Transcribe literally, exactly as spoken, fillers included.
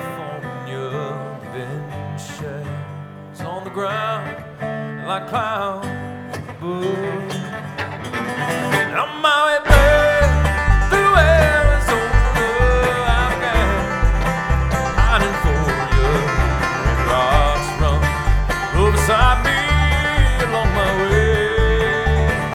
California adventures on the ground like cloud. Boo.